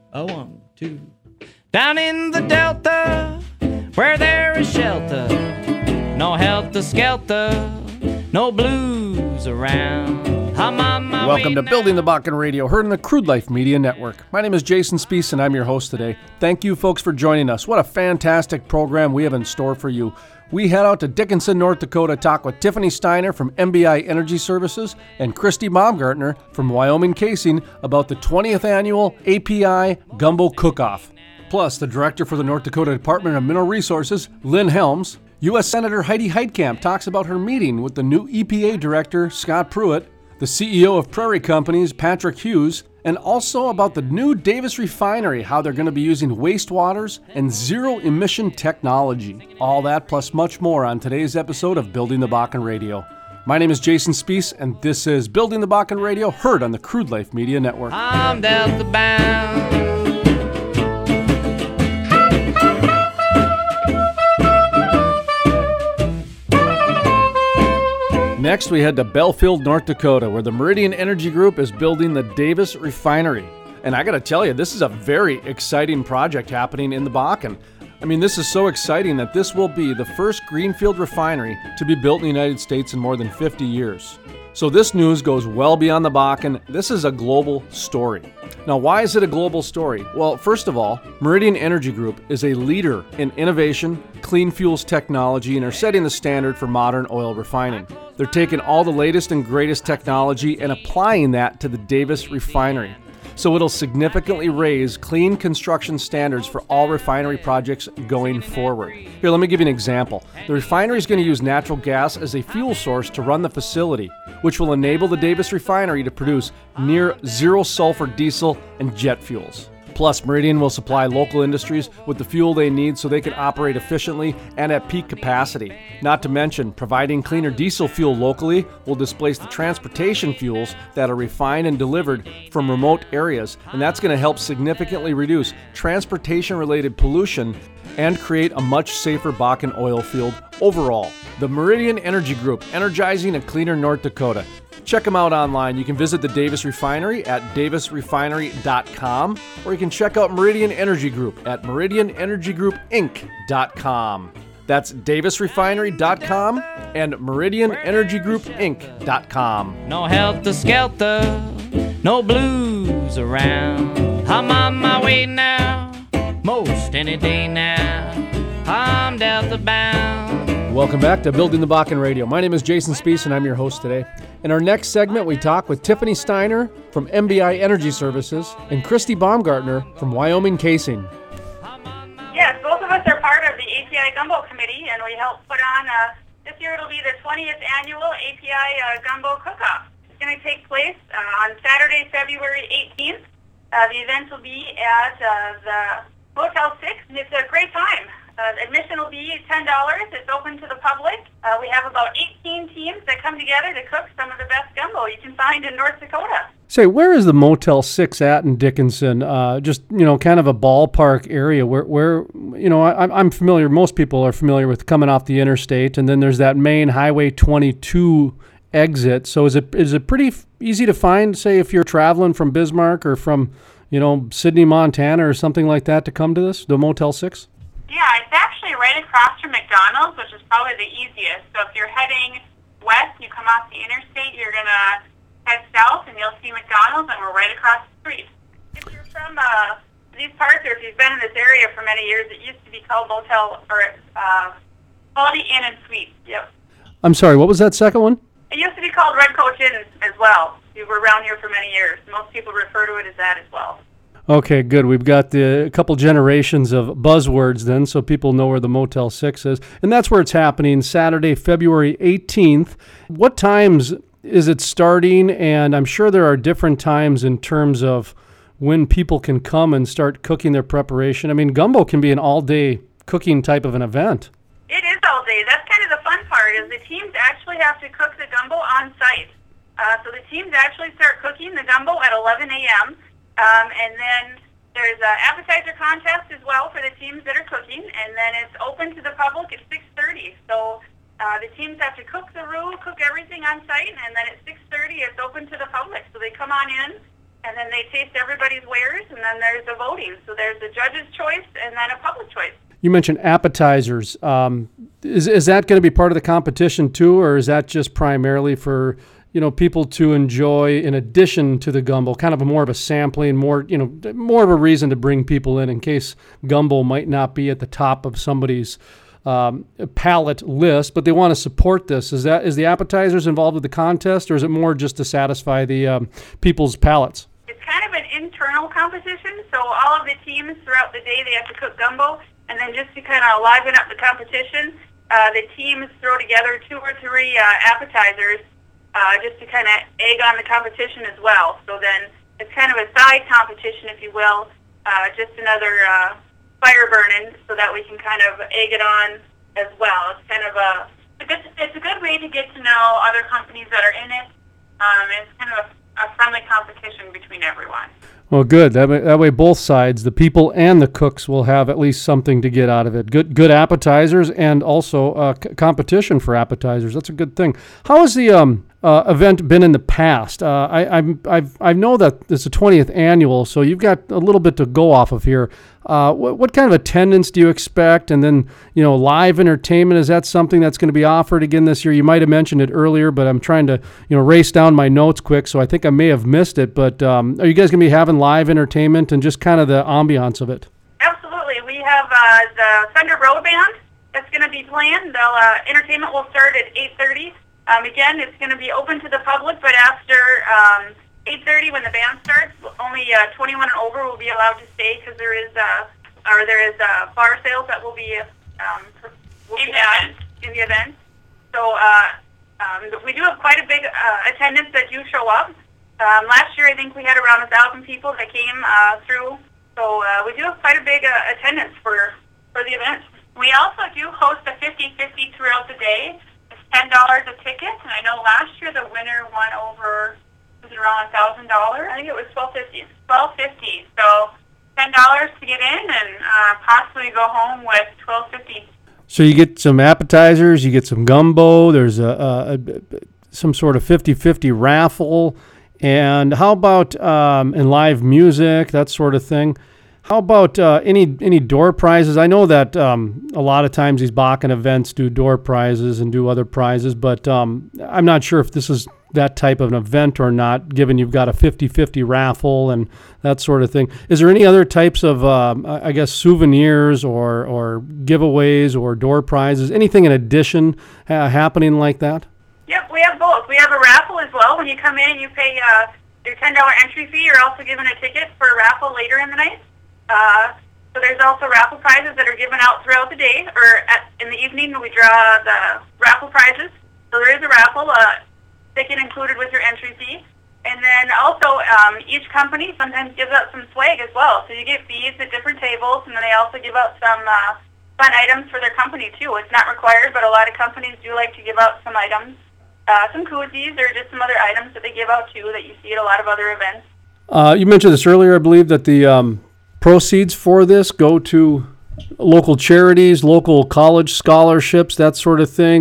A 1, 2. Down in the Delta, where there is shelter, no helter-skelter, no blues around. I'm on my Welcome way to now. Building the Bakken Radio, heard on the Crude Life Media Network. My name is Jason Spiess, and I'm your host today. Thank you, folks, for joining us. What a fantastic program we have in store for you. We head out to Dickinson, North Dakota, to talk with Tiffany Steiner from MBI Energy Services and Christy Baumgartner from Wyoming Casing about the 20th annual API Gumbo Cook-Off. Plus, the director for the North Dakota Department of Mineral Resources, Lynn Helms, U.S. Senator Heidi Heitkamp talks about her meeting with the new EPA director, Scott Pruitt, the CEO of Prairie Companies, Patrick Hughes, and also about the new Davis Refinery, how they're going to be using wastewaters and zero-emission technology. All that plus much more on today's episode of Building the Bakken Radio. My name is Jason Spiess, and this is Building the Bakken Radio, heard on the Crude Life Media Network. I'm Delta bound. Next, we head to Belfield, North Dakota, where the Meridian Energy Group is building the Davis Refinery. And I got to tell you, this is a very exciting project happening in the Bakken. I mean, this is so exciting that this will be the first greenfield refinery to be built in the United States in more than 50 years. So this news goes well beyond the Bakken. This is a global story. Now, why is it a global story? Well, first of all, Meridian Energy Group is a leader in innovation, clean fuels technology, and are setting the standard for modern oil refining. They're taking all the latest and greatest technology and applying that to the Davis Refinery. So it'll significantly raise clean construction standards for all refinery projects going forward. Here, let me give you an example. The refinery is going to use natural gas as a fuel source to run the facility, which will enable the Davis Refinery to produce near zero sulfur diesel and jet fuels. Plus, Meridian will supply local industries with the fuel they need so they can operate efficiently and at peak capacity. Not to mention, providing cleaner diesel fuel locally will displace the transportation fuels that are refined and delivered from remote areas, and that's going to help significantly reduce transportation-related pollution and create a much safer Bakken oil field overall. The Meridian Energy Group, energizing a cleaner North Dakota. Check them out online. You can visit the Davis Refinery at davisrefinery.com, or you can check out Meridian Energy Group at meridianenergygroupinc.com. That's davisrefinery.com and meridianenergygroupinc.com. No helter-skelter, no blues around. I'm on my way now, most any day now. I'm Delta bound. Welcome back to Building the Bakken Radio. My name is Jason Spiess, and I'm your host today. In our next segment, we talk with Tiffany Steiner from MBI Energy Services and Christy Baumgartner from Wyoming Casing. Yes, both of us are part of the API Gumbo Committee, and we helped put on, this year it'll be the 20th annual API Gumbo Cook-Off. It's going to take place on Saturday, February 18th. The event will be at the Motel 6, and it's a great time. Admission will be $10. It's open to the public. We have about 18 teams that come together to cook some of the best gumbo you can find in North Dakota. Say, where is the Motel 6 at in Dickinson? Just, kind of a ballpark area where I'm familiar, most people are familiar with coming off the interstate, and then there's that main Highway 22 exit. So is it pretty easy to find, say, if you're traveling from Bismarck or from, Sidney, Montana or something like that to come to the Motel 6? Yeah, it's actually right across from McDonald's, which is probably the easiest. So if you're heading west, you come off the interstate, you're going to head south, and you'll see McDonald's, and we're right across the street. If you're from these parts, or if you've been in this area for many years, it used to be called Motel, or Quality Inn and Suites. Yep. I'm sorry, what was that second one? It used to be called Red Coach Inn as well. We were around here for many years. Most people refer to it as that as well. Okay, good. We've got a couple generations of buzzwords then, so people know where the Motel 6 is. And that's where it's happening, Saturday, February 18th. What times is it starting? And I'm sure there are different times in terms of when people can come and start cooking their preparation. I mean, gumbo can be an all-day cooking type of an event. It is all day. That's kind of the fun part, is the teams actually have to cook the gumbo on site. So the teams actually start cooking the gumbo at 11 a.m., and then there's an appetizer contest as well for the teams that are cooking, and then it's open to the public at 6:30. So the teams have to cook the roux, cook everything on site, and then at 6:30 it's open to the public. So they come on in, and then they taste everybody's wares, and then there's the voting. So there's the judge's choice and then a public choice. You mentioned appetizers. Is that going to be part of the competition too, or is that just primarily for people to enjoy in addition to the gumbo? Kind of more of a sampling, more of a reason to bring people in case gumbo might not be at the top of somebody's palate list, but they want to support this. Is the appetizers involved with the contest, or is it more just to satisfy the people's palates? It's kind of an internal competition. So all of the teams throughout the day, they have to cook gumbo. And then just to kind of liven up the competition, the teams throw together 2 or 3 appetizers just to kind of egg on the competition as well. So then it's kind of a side competition, if you will, just another fire burning so that we can kind of egg it on as well. It's kind of it's a good way to get to know other companies that are in it. It's kind of a friendly competition between everyone. Well, good. That way both sides, the people and the cooks, will have at least something to get out of it. Good appetizers and also competition for appetizers. That's a good thing. How has the event been in the past? I know that it's the 20th annual, so you've got a little bit to go off of here. What kind of attendance do you expect? And then, live entertainment, is that something that's going to be offered again this year? You might have mentioned it earlier, but I'm trying to, race down my notes quick, so I think I may have missed it. But are you guys going to be having live entertainment and just kind of the ambiance of it? Absolutely. We have the Thunder Road Band that's going to be playing. The entertainment will start at 8:30. Again, it's going to be open to the public, but after 8:30, when the band starts, only 21 and over will be allowed to stay because there is bar sales that will be had in the event. So we do have quite a big attendance that do show up. Last year, I think we had around 1,000 people that came through. So we do have quite a big attendance for the event. We also do host a 50-50 throughout the day. It's $10 a ticket, and I know last year the winner won over, was it around $1,000? I think it was $1,250. $1,250. So $10 to get in, and possibly go home with $1,250. So you get some appetizers, you get some gumbo. There's some sort of 50-50 raffle, and how about in live music, that sort of thing? How about any door prizes? I know that a lot of times these Bakken events do door prizes and do other prizes, but I'm not sure if this is that type of an event or not, given you've got a 50-50 raffle and that sort of thing. Is there any other types of, souvenirs or giveaways or door prizes, anything in addition happening like that? Yep, we have both. We have a raffle as well. When you come in and you pay your $10 entry fee, you're also given a ticket for a raffle later in the night. So there's also raffle prizes that are given out throughout the day, or in the evening we draw the raffle prizes. So there is a raffle, ticket included with your entry fee. And then also each company sometimes gives out some swag as well. So you get beads at different tables, and then they also give out some fun items for their company too. It's not required, but a lot of companies do like to give out some items, some koozies or just some other items that they give out too that you see at a lot of other events. You mentioned this earlier, I believe, that the proceeds for this go to local charities, local college scholarships, that sort of thing.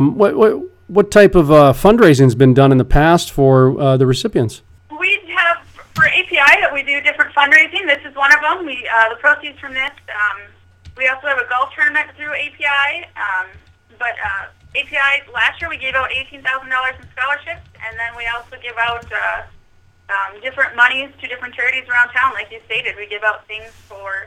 What type of fundraising has been done in the past for the recipients? We have, for API, we do different fundraising. This is one of them. The proceeds from this, we also have a golf tournament through API. But API, last year we gave out $18,000 in scholarships, and then we also give out different monies to different charities around town. Like you stated, we give out things for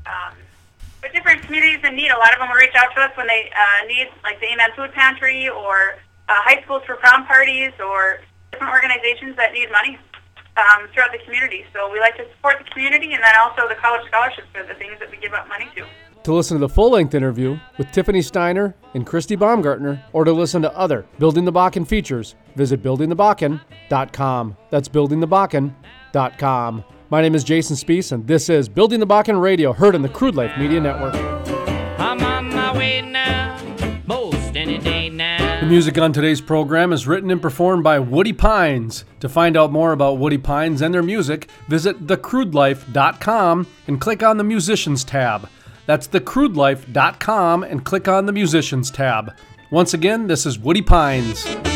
different communities in need. A lot of them will reach out to us when they need, like the Amen Food Pantry or high schools for prom parties or different organizations that need money throughout the community. So we like to support the community, and then also the college scholarships are the things that we give out money to. To listen to the full-length interview with Tiffany Steiner and Christy Baumgartner, or to listen to other Building the Bakken features, visit buildingthebakken.com. That's buildingthebakken.com. My name is Jason Spees, and this is Building the Bakken Radio, heard on the Crude Life Media Network. I'm on my way now, most any day now. The music on today's program is written and performed by Woody Pines. To find out more about Woody Pines and their music, visit thecrudelife.com and click on the Musicians tab. That's thecrudelife.com and click on the Musicians tab. Once again, this is Woody Pines.